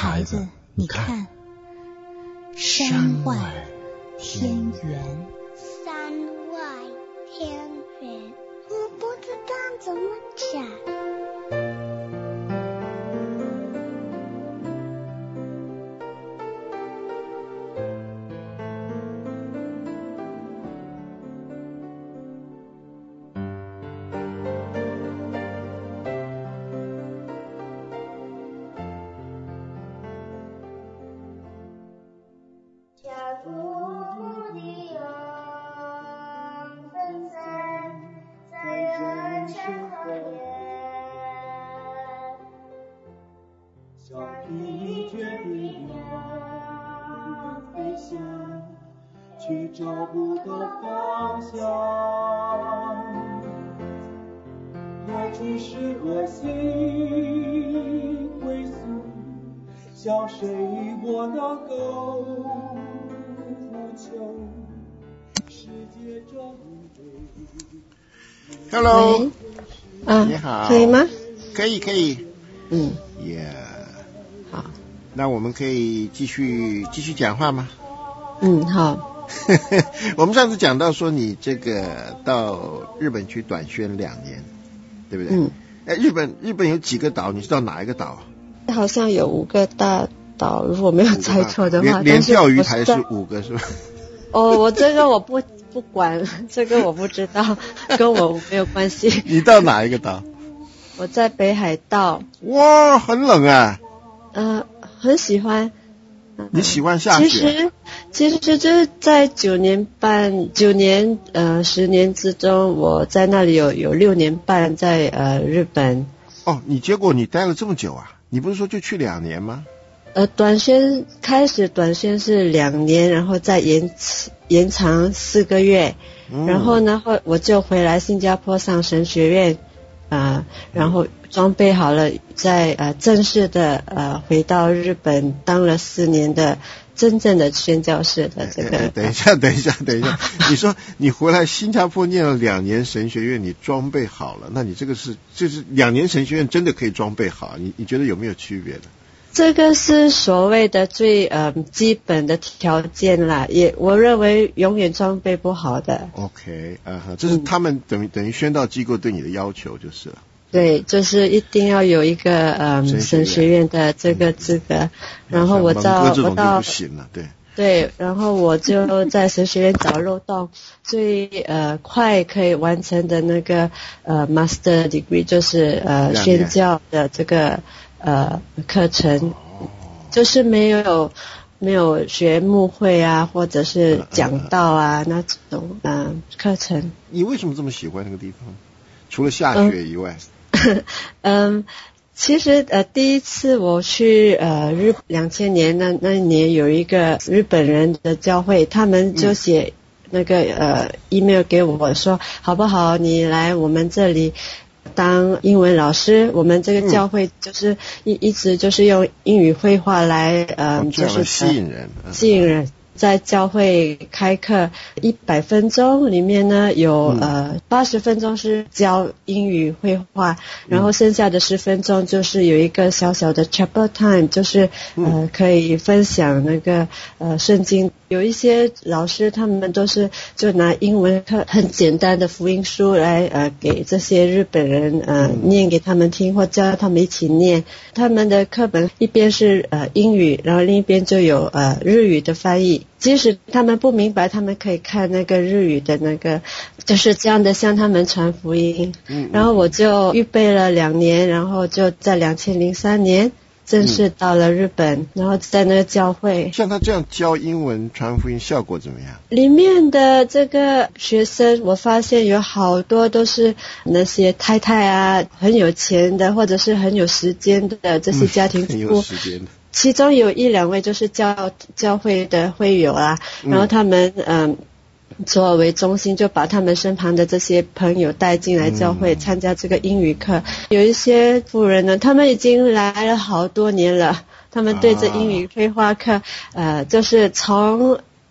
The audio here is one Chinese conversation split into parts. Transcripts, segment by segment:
孩子，你看，山外天圆。 山外天圆，我不知道怎么讲。 却找不到方向，爱只是恶性归宿，向谁我能够呼求？世界中 Hello， 你好， 可以吗？ 可以。 好， 那我们可以继续讲话吗？ 好。 我们上次讲到说你这个到日本去短宣2年，对不对？日本有几个岛？你知道哪一个岛？ 好像有5个大岛，如果没有猜错的话。 连钓鱼台是5个是吧？ 我这个我不管，这个我不知道，跟我没有关系。 你到哪一个岛？ 我在北海道。 哇，很冷啊。 很喜欢。 你喜欢下雪？ 其实就是在10年之中，我在那里有6年半在日本。 哦，结果你待了这么久啊？你不是说就去2年吗？ 短宣是2年，然后再延长4个月，然后呢我就回来新加坡上神学院，然后装备好了，再正式的回到日本当了4年的真正的宣教士的这个。 等一下，你说你回来新加坡念了2年神学院，你装备好了，那你这个就是2年神学院真的可以装备好？你觉得有没有区别的？ 这个是所谓的最基本的条件啦，我认为永远装备不好的。 OK， 这是他们等于宣道机构对你的要求就是了。 对，就是一定要有一个神学院的这个资格，然后我到就不行了， 对，然后我就在神学院找漏洞，最快可以完成的那个master degree 就是宣教的这个课程，就是没有学牧会啊，或者是讲道啊那种课程。 你为什么这么喜欢那个地方？除了下雪以外？ 其实第一次我去2000年那一年有一个日本人的教会，他们就写那个email 给我说，好不好你来我们这里当英文老师，我们这个教会就是一直就是用英语绘画来就是吸引人。 在教会开课100分钟里面呢，有80分钟是教英语绘画，然后剩下的10分钟就是有一个小小的 chapel time， 就是可以分享那个圣经。有一些老师他们都是就拿英文课很简单的福音书来给这些日本人念给他们听，或教他们一起念。他们的课本一边是英语，然后另一边就有日语的翻译。即使他们不明白，他们可以看那个日语的那个，就是这样的向他们传福音。然后我就预备了2年，然后就在2003年正式到了日本，然后在那个教会。 像他这样教英文传福音效果怎么样？ 里面的这个学生我发现有好多都是那些太太啊，很有钱的，或者是很有时间的这些家庭主妇。 很有时间的。 其中有1-2位就是教会的会友啊，然后他们作为中心就把他们身旁的这些朋友带进来教会参加这个英语课。有一些妇人呢，他们已经来了好多年了，他们对这英语绘画课就是从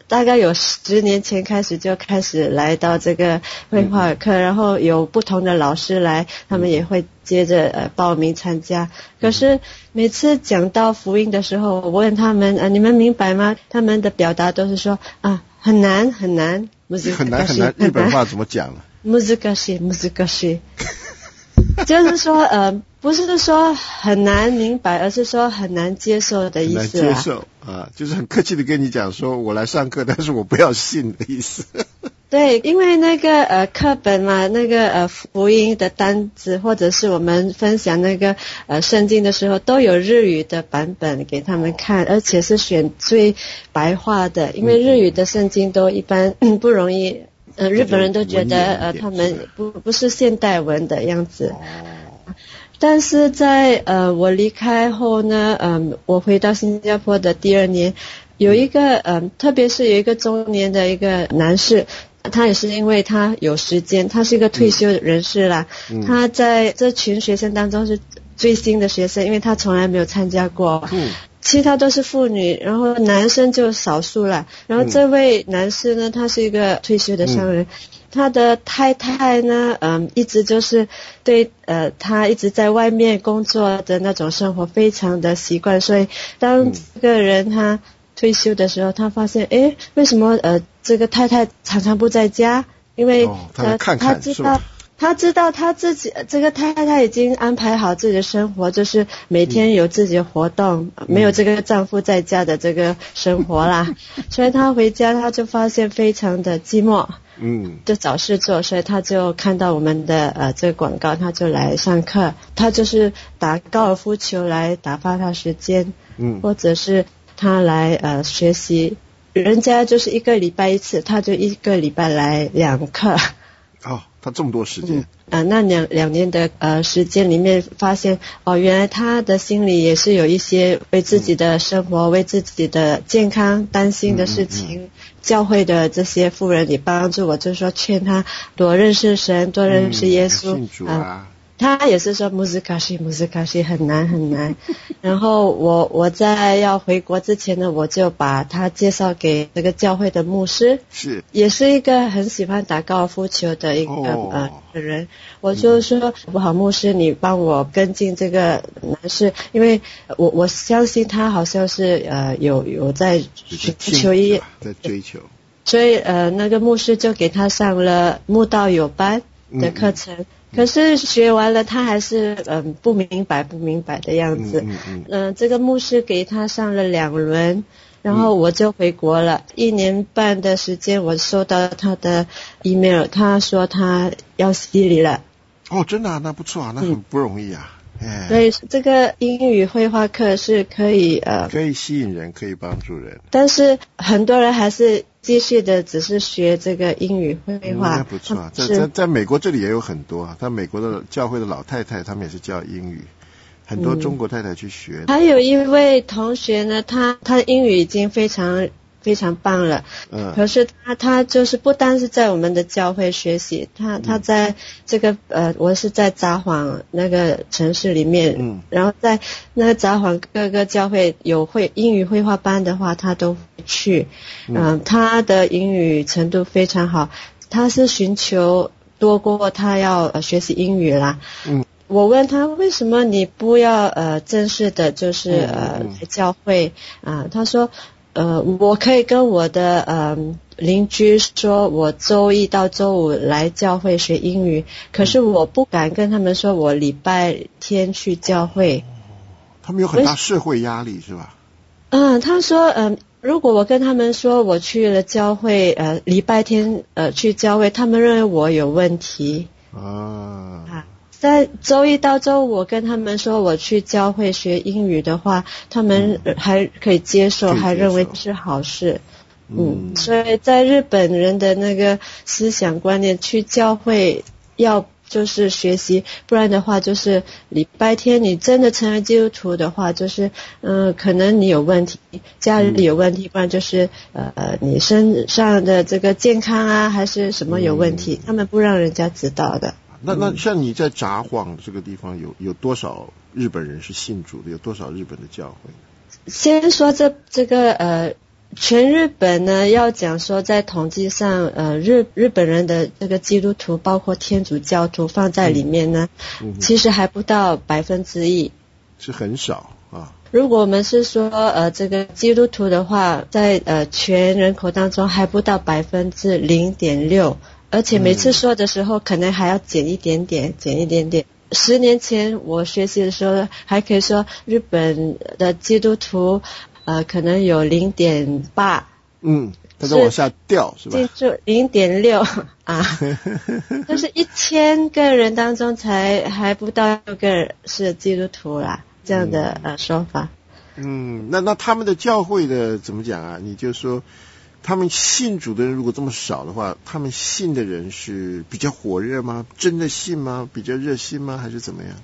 大概有10年前开始就开始来到这个绘画课，然后有不同的老师来，他们也会接着报名参加。可是每次讲到福音的时候，我问他们你们明白吗？他们的表达都是说很难很难， 很难很难，日本话怎么讲呢？ 難しい就是说不是说很难明白，而是说很难接受的意思。 很难接受就是很客气的跟你讲说我来上课，但是我不要信的意思。 对，因为那个课本嘛，那个福音的单子，或者是我们分享那个圣经的时候，都有日语的版本给他们看，而且是选最白话的，因为日语的圣经都一般不容易日本人都觉得他们不是现代文的样子。但是在我离开后呢，我回到新加坡的第2年，有一个特别是有一个中年的一个男士，他也是因为他有时间，他是一个退休人士啦，他在这群学生当中是最新的学生，因为他从来没有参加过，其他都是妇女，然后男生就少数了。然后这位男士呢，他是一个退休的商人，他的太太呢一直就是对他一直在外面工作的那种生活非常的习惯，所以当这个人他退休的时候，他发现为什么这个太太常常不在家？因为他知道他自己这个太太已经安排好自己的生活，就是每天有自己的活动，没有这个丈夫在家的这个生活啦。所以他回家他就发现非常的寂寞，就找事做，所以他就看到我们的这个广告，他就来上课。他就是打高尔夫球来打发他时间，或者是他来学习，人家就是1个礼拜1次，他就1个礼拜来2课。 他这么多时间那两年的时间里面发现原来他的心里也是有一些为自己的生活为自己的健康担心的事情。教会的这些妇人也帮助我，就是说劝他多认识神，多认识耶稣。 信主他也是说難しい很难很难。然后我在要回国之前呢，我就把他介绍给这个教会的牧师，也是一个很喜欢打高尔夫球的一个人。我就说不好，牧师你帮我跟进这个男士，因为我相信他好像是有在求医在追求， 所以那个牧师就给他上了慕道友班的课程。可是学完了他还是不明白的样子。这个牧师给他上了2轮，然后我就回国了。1年半的时间，我收到他的 email， 他说他要洗礼了。 真的那不错那很不容易所以这个英语绘画课是可以吸引人，可以帮助人， 但是很多人还是继续的只是学这个英语绘画。 不错在美国这里也有很多在美国的教会的老太太他们也是教英语，很多中国太太去学。 还有一位同学呢，他的英语已经非常棒了。可是他就是不单是在我们的教会学习，他在这个我是在札幌那个城市里面，然后在那个札幌各个教会有英语绘画班的话，他都会去。他的英语程度非常好，他是寻求多过他要学习英语啦。我问他为什么你不要正式的就是来教会他说我可以跟我的邻居说我周1到周5来教会学英语，可是我不敢跟他们说我礼拜天去教会。 他们有很大社会压力是吧？ 他说如果我跟他们说我去了教会礼拜天去教会，他们认为我有问题。在周1到周5我跟他们说我去教会学英语的话，他们还可以接受，还认为是好事。所以在日本人的那个思想观念，去教会要就是学习，不然的话就是礼拜天你真的成为基督徒的话，就是可能你有问题，家里有问题，不然就是你身上的这个健康啊还是什么有问题，他们不让人家知道的。 那像你在札幌这个地方有多少日本人是信主的？有多少日本的教会？ 先说这个全日本呢，要讲说在统计上，日本人的这个基督徒，包括天主教徒放在里面呢，其实还不到1%， 是很少啊。 如果我们是说这个基督徒的话，在全人口当中还不到0.6%，而且每次说的时候可能还要减一点点。10年前我学习的时候，还可以说日本的基督徒可能有0.8， 它在往下掉是吧？ 记住0.6啊，就是1000个人当中还不到6个是基督徒啦，这样的说法。 那他们的教会的怎么讲啊？你就说他们信主的人如果这么少的话，他们信的人是比较火热吗？真的信吗？比较热心吗？还是怎么样？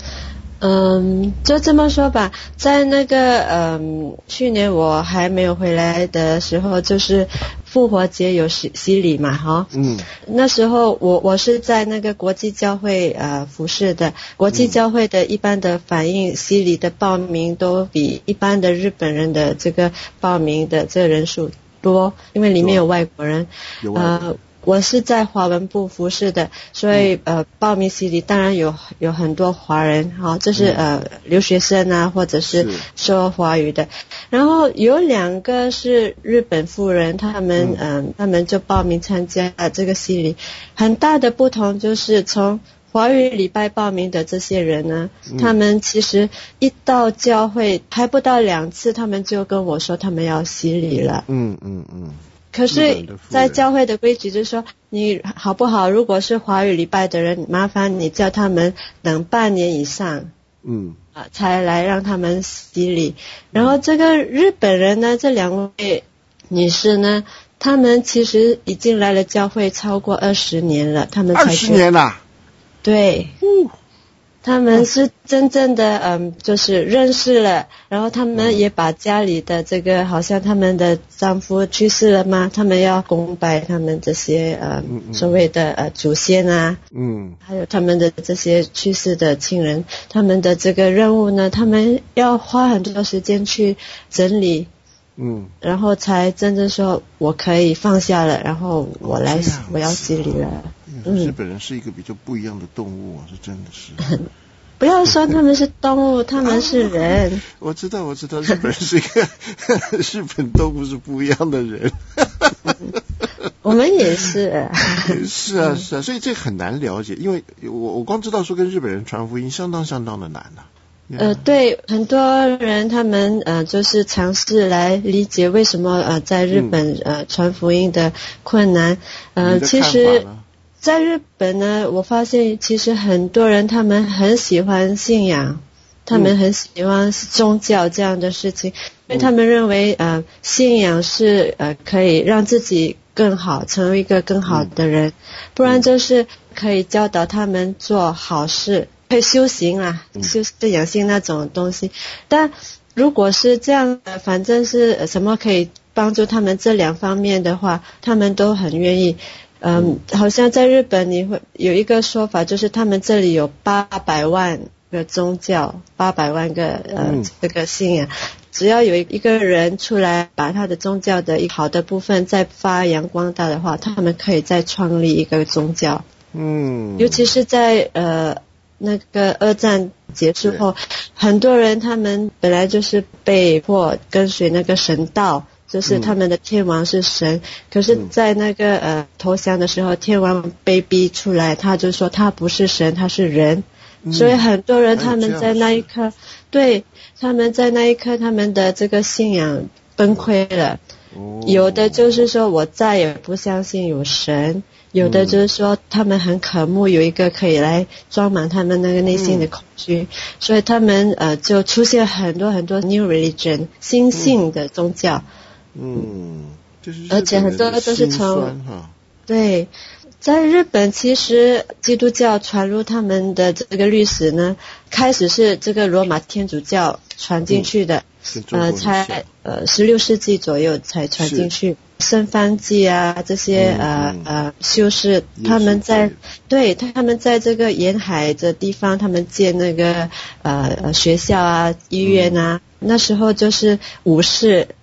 就这么说吧，在那个去年我还没有回来的时候，就是复活节有洗礼嘛，哈。那时候我是在那个国际教会服侍的，国际教会的一般的反应，洗礼的报名都比一般的日本人的这个报名的这个人数多，因为里面有外国人。我是在华文部服侍的，所以报名洗礼当然有很多华人，就是留学生啊，或者是说华语的。然后有2个是日本妇人，他们就报名参加这个洗礼。很大的不同就是从华语礼拜报名的这些人呢，他们其实一到教会还不到2次，他们就跟我说他们要洗礼了。可是在教会的规矩就是说，你好不好，如果是华语礼拜的人，麻烦你叫他们等半年以上才来让他们洗礼。然后这个日本人呢，这2位女士呢，他们其实已经来了教会超过20年了，他们才 20年了。 对，他们是真正的就是认识了，然后他们也把家里的这个好像他们的丈夫去世了嘛，他们要恭拜他们这些所谓的祖先啊，还有他们的这些去世的亲人，他们的这个任务呢，他们要花很多时间去整理，然后才真正说我可以放下了，然后我要洗礼了。 日本人是一个比较不一样的动物是真的是。 不要说他们是动物，他们是人。 我知道，日本人是一个日本动物是不一样的人。 我们也是。 是啊，所以这很难了解，因为我光知道说跟日本人传福音相当的难啊。 对，很多人他们就是尝试来理解为什么在日本传福音的困难。其实在日本呢，我发现其实很多人他们很喜欢信仰，他们很喜欢宗教这样的事情，因为他们认为信仰是可以让自己更好，成为一个更好的人，不然就是可以教导他们做好事，可以修行啊，修养性那种东西。但如果是这样反正是什么可以帮助他们这2方面的话，他们都很愿意。好像在日本你会有一个说法，就是他们这里有800万个宗教，800万个这个信仰，只要有一个人出来把他的宗教的一好的部分再发扬光大的话，他们可以再创立一个宗教。尤其是在那个2战结束后，很多人他们本来就是被迫跟随那个神道，就是他们的天王是神，可是在那个投降的时候，天王被逼出来，他就说他不是神，他是人。所以很多人他们在那一刻，对，他们在那一刻他们的这个信仰崩溃了。有的就是说我再也不相信有神，有的就是说他们很渴慕有一个可以来装满他们那个内心的恐惧，所以他们就出现很多 new religion 新兴的宗教。而且很多都是从对，在日本其实基督教传入他们的这个历史呢，开始是这个罗马天主教传进去的，才16世纪左右才传进去。圣方济啊这些修士，他们在这个沿海的地方，他们建那个学校啊医院啊，那时候就是武士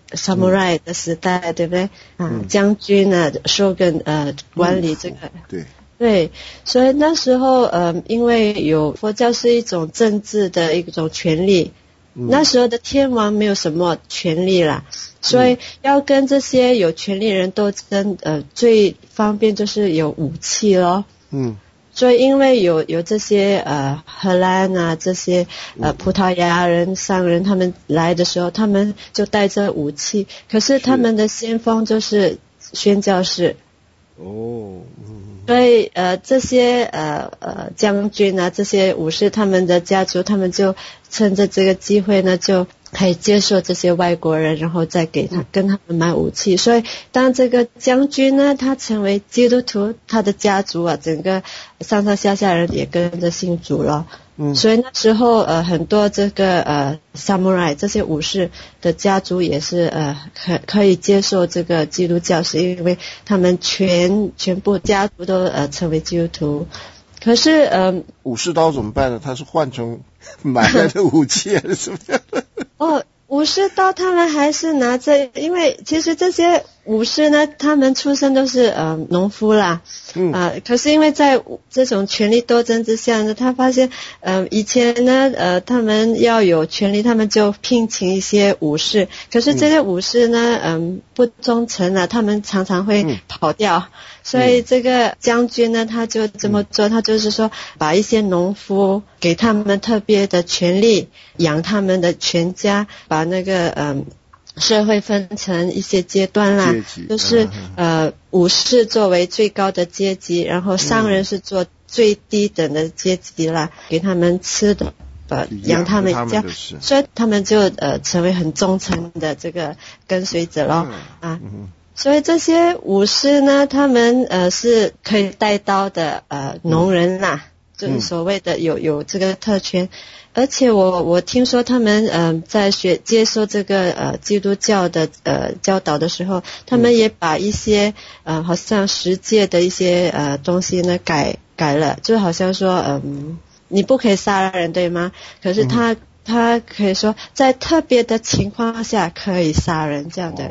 samurai 的时代，对不对？将军啊，shogun 管理这个，对，所以那时候因为有佛教是一种政治的一种权利，那时候的天王没有什么权利啦，所以要跟这些有权利人斗争，最方便就是有武器咯。所以因为有这些荷兰啊，这些葡萄牙人商人他们来的时候，他们就带着武器，可是他们的先锋就是宣教士。所以这些将军啊，这些武士他们的家族，他们就趁着这个机会呢，就可以接受这些外国人，然后再跟他们买武器。所以当这个将军呢，他成为基督徒，他的家族啊，整个上上下下人也跟着信主了。所以那时候很多这个samurai 这些武士的家族也是可以接受这个基督教，是因为他们全部家族都成为基督徒。可是武士刀怎么办呢？他是换成买来的武器还是什么样的？ 武士刀他们还是拿着，因为其实这些武士呢，他们出身都是农夫啦，可是因为在这种权力斗争之下呢，他发现以前呢他们要有权力，他们就聘请一些武士，可是这些武士呢不忠诚啊，他们常常会跑掉，所以这个将军呢，他就这么做，他就是说把一些农夫给他们特别的权利，养他们的全家，把那个社会分成一些阶段啦，就是武士作为最高的阶级，然后商人是做最低等的阶级啦，给他们吃的，养他们一家，所以他们就成为很忠诚的这个跟随者咯。所以这些武士呢，他们是可以带刀的农人啦，就是所谓的有这个特权。而且我听说他们在接受这个基督教的教导的时候，他们也把一些好像十诫的一些东西呢改了，就好像说你不可以杀人，对吗？可是他可以说在特别的情况下可以杀人这样的。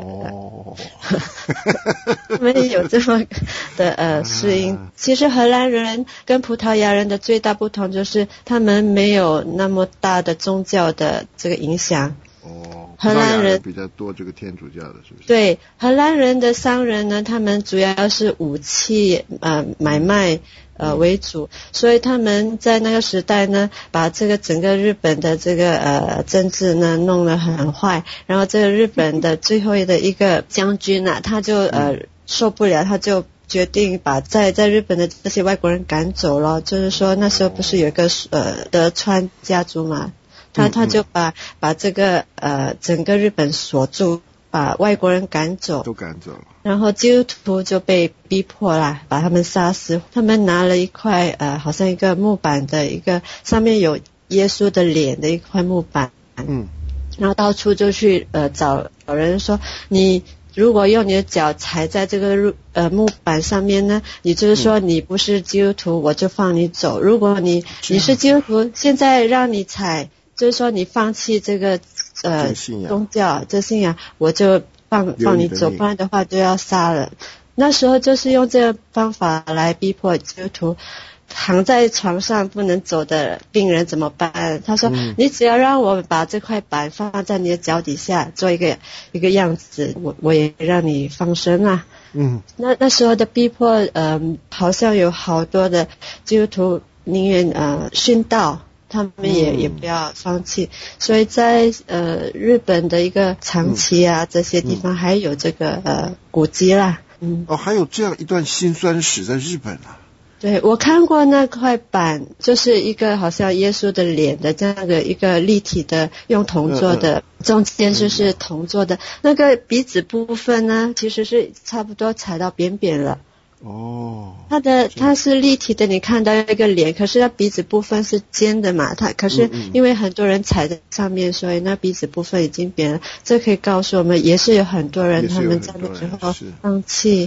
他们也有这么的适应。其实荷兰人跟葡萄牙人的最大不同就是他们没有那么大的宗教的这个影响。荷兰人比较多这个天主教的，是不是？ 对，荷兰人的商人呢，他们主要是武器买卖为主，所以他们在那个时代呢，把这个整个日本的这个政治呢弄得很坏，然后这个日本的最后的一个将军啊，他就受不了，他就决定把在日本的这些外国人赶走了。就是说那时候不是有一个德川家族嘛，他就把这个整个日本锁住，把外国人赶走， 都赶走了， 然后基督徒就被逼迫啦，把他们杀死。他们拿了一块好像一个木板的一个上面有耶稣的脸的一块木板，然后到处就去找人说，你如果用你的脚踩在这个木板上面呢，你就是说你不是基督徒，我就放你走。如果你是基督徒，现在让你踩，就是说你放弃这个宗教这信仰，我就放你走，不然的话就要杀了。那时候就是用这个方法来逼迫基督徒。躺在床上不能走的病人怎么办？他说你只要让我把这块板放在你的脚底下做一个样子，我也让你放生啊。那时候的逼迫好像有好多的基督徒宁愿殉道，他们也不要放弃。所以在日本的一个长崎啊这些地方还有这个古迹啦。 还有这样一段辛酸史在日本啊。 对，我看过那块板，就是一个好像耶稣的脸的这样的一个立体的用铜做的，中间就是铜做的，那个鼻子部分呢其实是差不多踩到扁扁了。它是立体的，你看到一个脸，可是它鼻子部分是尖的嘛，可是因为很多人踩在上面，所以那鼻子部分已经扁了。这可以告诉我们，也是有很多人他们在那之后放弃。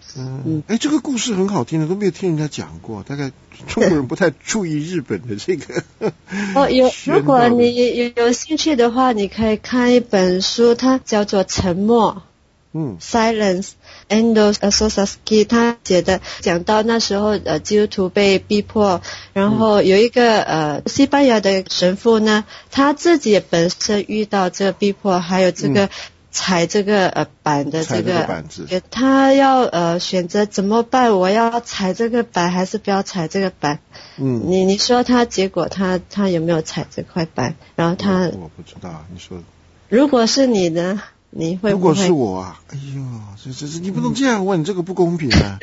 这个故事很好听的，都没有听人家讲过，大概中国人不太注意日本的这个如果你有兴趣的话，你可以看一本书，它叫做《沉默》。Silence Endo Sosasuke 他写的，讲到那时候基督徒被逼迫，然后有一个西班牙的神父呢，他自己本身遇到这个逼迫，还有这个踩这个板的这个板子， 他要选择怎么办，我要踩这个板还是不要踩这个板？你说他结果他有没有踩这块板？然后我不知道，你说如果是你呢？你会不会？ 如果是我啊，哎呦，这你不能这样问，这个不公平啊！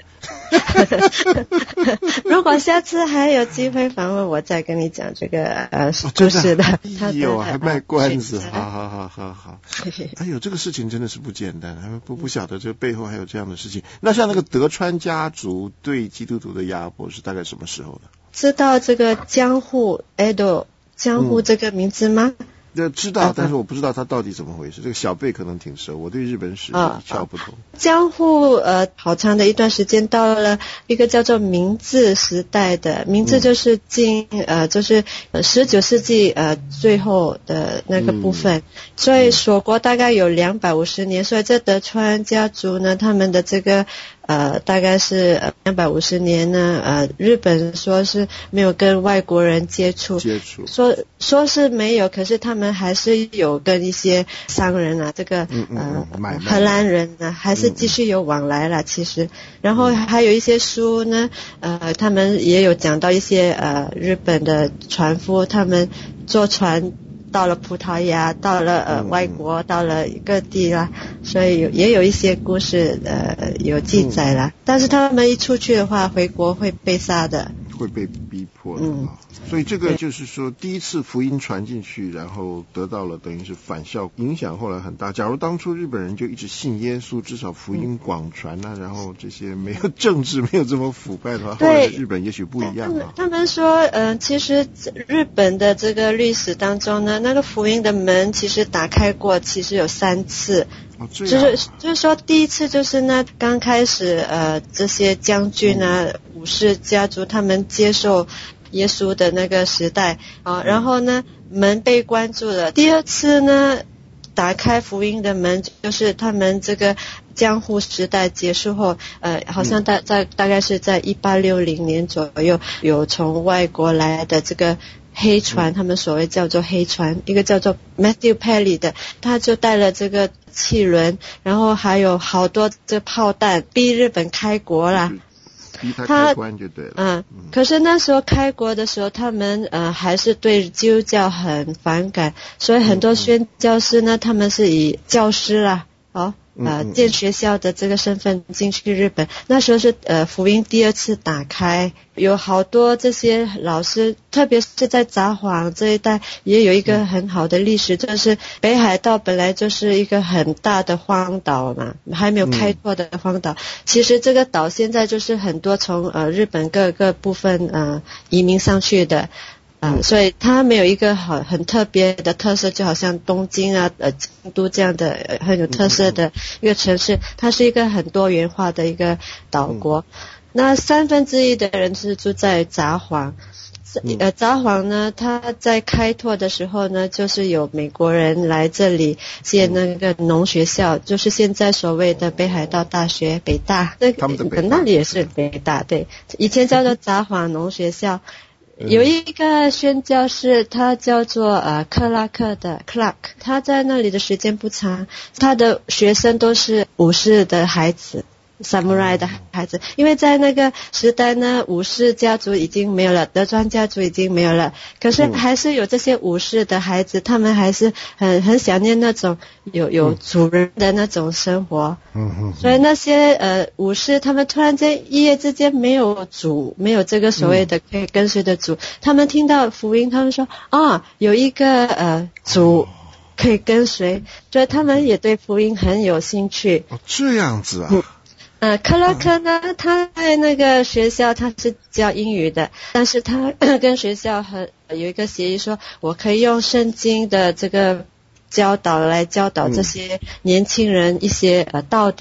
如果下次还有机会访问，我再跟你讲这个故事的。 哎呦，还卖关子，好。哎呦，这个事情真的是不简单，还不晓得这背后还有这样的事情。那像那个德川家族对基督徒的压迫是大概什么时候的？ 知道这个江户 Edo 江户这个名字吗？ 知道，但是我不知道他到底怎么回事。这个小贝可能挺熟，我对日本史一窍不通。 江户好长的一段时间，到了一个叫做明治时代的，明治就是就是19世纪最后的那个部分，所以锁国大概有250年，所以这德川家族呢，他们的这个大概是250年呢，日本说是没有跟外国人接触，说是没有，可是他们还是有跟一些商人啊，这个荷兰人呢，还是继续有往来啦，其实。然后还有一些书呢，他们也有讲到一些日本的船夫，他们坐船到了葡萄牙，到了外国，到了各地啦，所以也有一些故事有记载啦。但是他们一出去的话，回国会被杀的， 会被逼迫的。所以这个就是说，第一次福音传进去，然后得到了等于是反效，影响后来很大。假如当初日本人就一直信耶稣，至少福音广传啊，然后这些没有政治没有这么腐败的话，后来的日本也许不一样啊。 他们说其实日本的这个历史当中呢，那个福音的门其实打开过，其实有3次。就是说第一次就是呢，刚开始这些将军啊、武士家族他们接受耶稣的那个时代啊，然后呢门被关住了。第二次呢，打开福音的门，就是他们这个江户时代结束后，好像大概是在1860年左右，有从外国来的这个黑船，他们所谓叫做黑船，一个叫做 Matthew Perry 的，他就带了这个汽轮，然后还有好多这炮弹，逼日本开国啦。 逼他开关就对了。 可是那时候开国的时候，他们还是对基督教很反感，所以很多宣教士呢，他们是以教师啦，建学校的这个身份进去日本。那时候是福音第2次打开，有好多这些老师，特别是在札幌这一带也有一个很好的历史，就是北海道本来就是一个很大的荒岛嘛，还没有开拓的荒岛。其实这个岛现在就是很多从日本各个部分移民上去的。所以它没有一个很特别的特色，就好像东京啊、京都这样的很有特色的一个城市，它是一个很多元化的一个岛国。那1/3的人是住在札幌。札幌呢，它在开拓的时候呢，就是有美国人来这里建那个农学校，就是现在所谓的北海道大学北大，那里也是北大，对，以前叫做札幌农学校。有一个宣教士，他叫做克拉克的 Clark， 他在那里的时间不长，他的学生都是武士的孩子，samurai 的孩子，因为在那个时代呢，武士家族已经没有了，德川家族已经没有了，可是还是有这些武士的孩子，他们还是很想念那种有主人的那种生活。所以那些武士，他们突然间一夜之间没有主，没有这个所谓的可以跟随的主，他们听到福音，他们说有一个主可以跟随，所以他们也对福音很有兴趣。 这样子啊。 克拉克呢，他在那个学校他是教英语的，但是他跟学校有一个协议说，我可以用圣经的这个教导来教导这些年轻人一些道德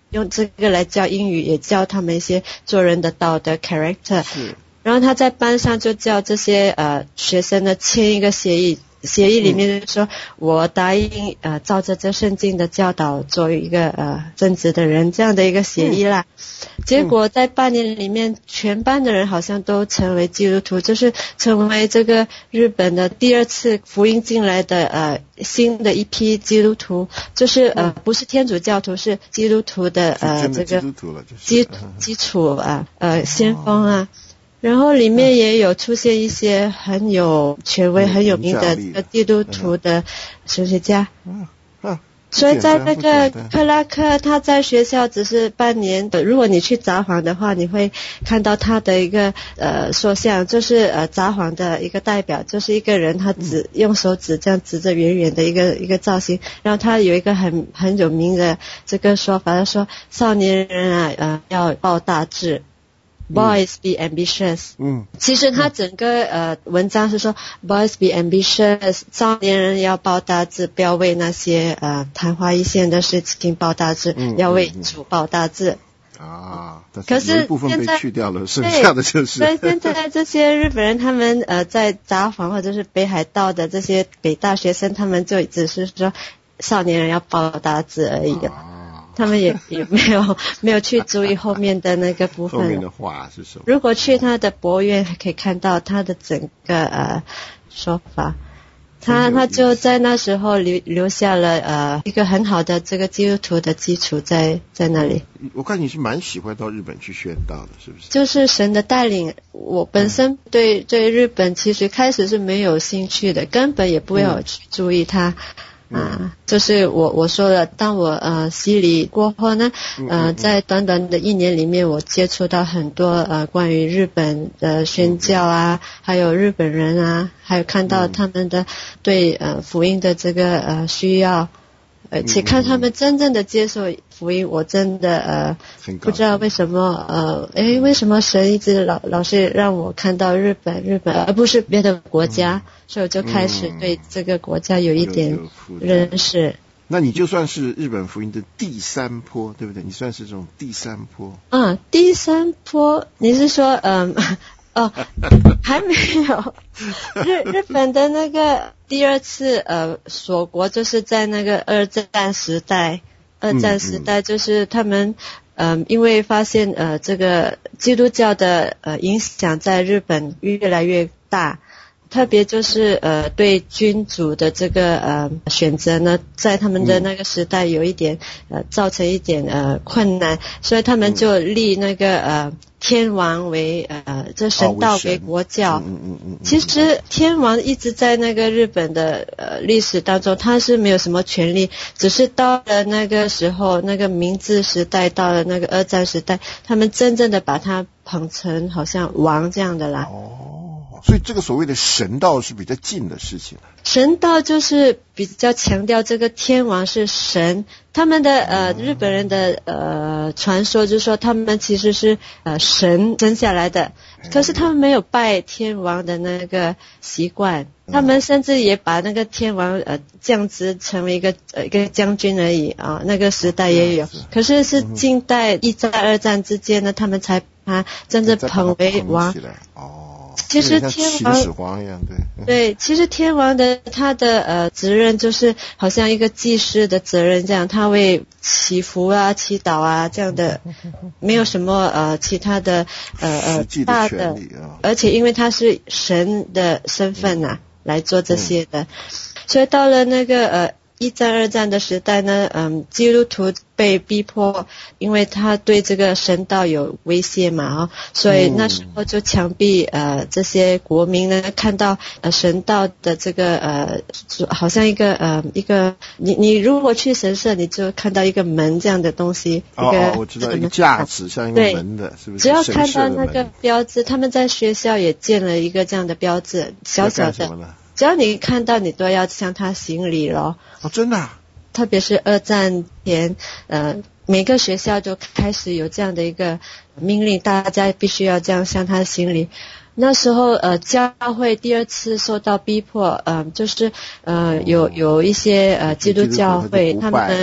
用这个来教英语，也教他们一些做人的道德 character。 是。 然后他在班上就叫这些学生呢签一个协议。协议里面就说，我答应照着这圣经的教导做一个正直的人，这样的一个协议啦。结果在半年里面，全班的人好像都成为基督徒，就是成为这个日本的第二次福音进来的新的一批基督徒，就是不是天主教徒，是基督徒的这个基础先锋啊。然后里面也有出现一些很有权威、很有名的这个基督徒的神学家。所以在那个克拉克，他在学校只是半年。如果你去札幌的话，你会看到他的一个塑像，就是札幌的一个代表，就是一个人，他用手指这样指着远远的一个造型。然后他有一个很有名的这个说法，他说少年人要抱大志。Boys be ambitious。其实他整个文章是说 Boys be ambitious， 少年人要抱大志，不要为那些昙花一现的事情抱大志，要为主抱大志。 可是有一部分被去掉了，剩下的就是。 所以现在这些日本人，他们在札幌或者是北海道的这些北大学生，他们就只是说少年人要抱大志而已。他们也没有去注意后面的那个部分。 后面的话是什么？ 如果去他的博院，可以看到他的整个说法。他就在那时候留下了一个很好的这个基督徒的基础在那里。 我看你是蛮喜欢到日本去宣道的，是不是？ 就是神的带领。我本身对日本其实开始是没有兴趣的，根本也不要去注意它。就是我说了，当我洗礼过后呢，在短短的1年里面，我接触到很多关于日本的宣教啊，还有日本人啊，还有看到他们的对福音的这个需要，而且看他们真正的接受福音，我真的不知道为什么为什么神一直老是让我看到日本而不是别的国家，所以我就开始对这个国家有一点认识。 那你就算是日本福音的第3波，对不对？你算是这种第3波。 第3波，你是说还没有。日本的那个第2次锁国，就是在那个二战时代就是他们因为发现这个基督教的影响在日本越来越大，特别就是对君主的这个选择呢，在他们的那个时代有一点造成一点困难，所以他们就立那个天王为这神道为国教。其实天王一直在那个日本的历史当中，他是没有什么权利，只是到了那个时候，那个明治时代，到了那个二战时代，他们真正的把他捧成好像王这样的啦。 所以这个所谓的神道是比较近的事情。 神道就是比较强调这个天王是神，他们的日本人的传说就是说他们其实是神生下来的，可是他们没有拜天王的那个习惯，他们甚至也把那个天王降职成为一个将军而已啊，那个时代也有，可是近代1战2战之间呢，他们才把他真正捧为王。其实天王对，其实天王的他的责任就是好像一个祭司的责任这样，他为祈福啊、祈祷啊这样的，没有什么其他的大的，而且因为他是神的身份来做这些的，所以到了那个1战2战的时代呢，基督徒被逼迫，因为他对这个神道有威胁嘛，所以那时候就强逼这些国民呢看到神道的这个好像一个你如果去神社，你就看到一个门这样的东西， 我知道一个架子像一个门的，是不是？ 只要看到那个标志，他们在学校也建了一个这样的标志，小小的。只要你看到，你都要向他行礼咯。 真的特别是2战前，每个学校就开始有这样的一个命令，大家必须要这样向他行礼。那时候教会第2次受到逼迫，就是有一些基督教会他们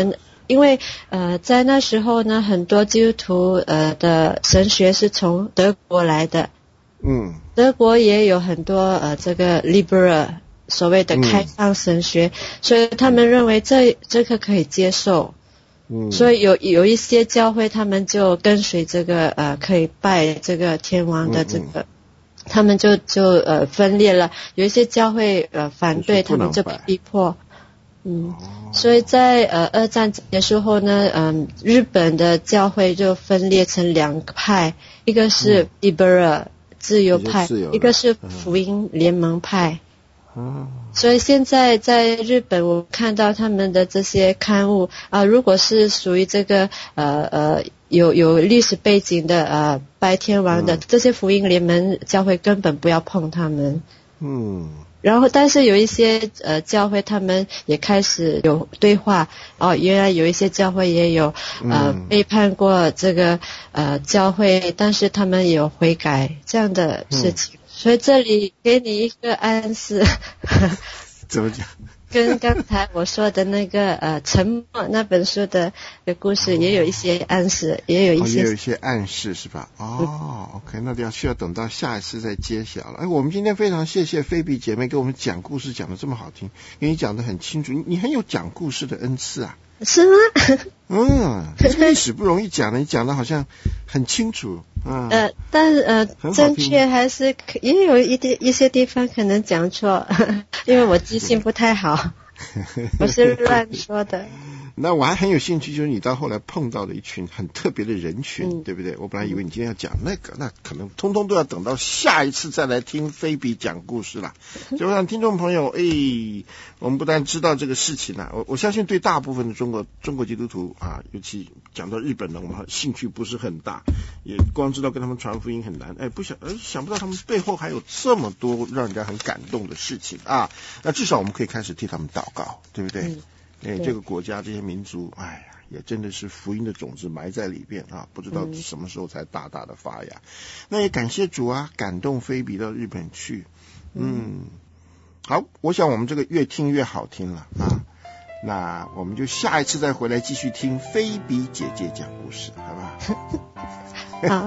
因为在那时候呢，很多基督徒的神学是从德国来的，德国也有很多这个 liberal 所谓的开放神学，所以他们认为这个可以接受，所以有一些教会他们就跟随这个可以拜这个天王的这个。他们就分裂了，有一些教会反对，他们就被逼迫。所以在二战结束后呢，日本的教会就分裂成两个派，一个是 liberal 自由派，一个是福音联盟派。所以现在在日本，我看到他们的这些刊物如果是属于这个有历史背景的拜天王的这些福音联盟教会根本不要碰他们。然后但是有一些教会他们也开始有对话，原来有一些教会也有背叛过这个教会，但是他们也有悔改这样的事情。所以这里给你一个暗示。 怎么讲？ 跟刚才我说的那个沉默那本书的故事也有一些暗示，也有一些暗示是吧？OK， 那需要等到下一次再揭晓了。我们今天非常谢谢菲比姐妹给我们讲故事讲得这么好听，因为你讲得很清楚，你很有讲故事的恩赐啊。 是吗？ 这个历史不容易讲的，你讲的好像很清楚。 但正确还是也有一些地方可能讲错，因为我记性不太好，我是乱说的。 那我还很有兴趣，就是你到后来碰到了一群很特别的人群，对不对？我本来以为你今天要讲那个，那可能通通都要等到下一次再来听菲比讲故事了。所以我想听众朋友，我们不但知道这个事情啊，我相信对大部分的中国基督徒尤其讲到日本人，我们兴趣不是很大，也光知道跟他们传福音很难，想不到他们背后还有这么多让人家很感动的事情啊。那至少我们可以开始替他们祷告，对不对？这个国家这些民族也真的是福音的种子埋在里边不知道什么时候才大大的发芽。那也感谢主感动菲比到日本去。好，我想我们这个越听越好听了那我们就下一次再回来继续听菲比姐姐讲故事，好吧？ 好。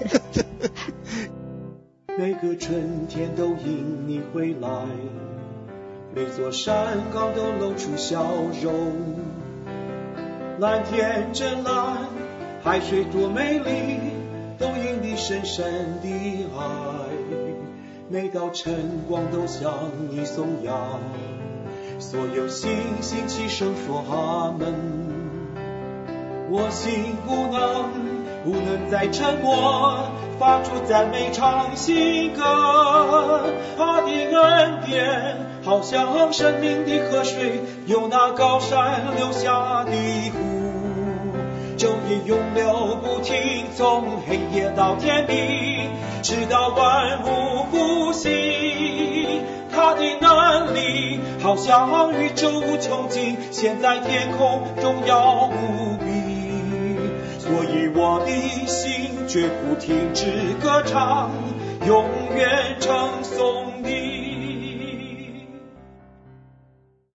每个春天都因你回来，每座山岗都露出笑容，蓝天真蓝，海水多美丽，都因你深深的爱。每道晨光都向你颂扬，所有星星齐声说阿门。我心不能再沉默，发出赞美唱新歌。他的恩典好像生命的河水，由那高山流下的湖，昼夜永流不停，从黑夜到天明，直到万物复兴。他的能力好像宇宙无穷尽，现在天空荣耀无比。所以我的心绝不停止歌唱，永远称颂你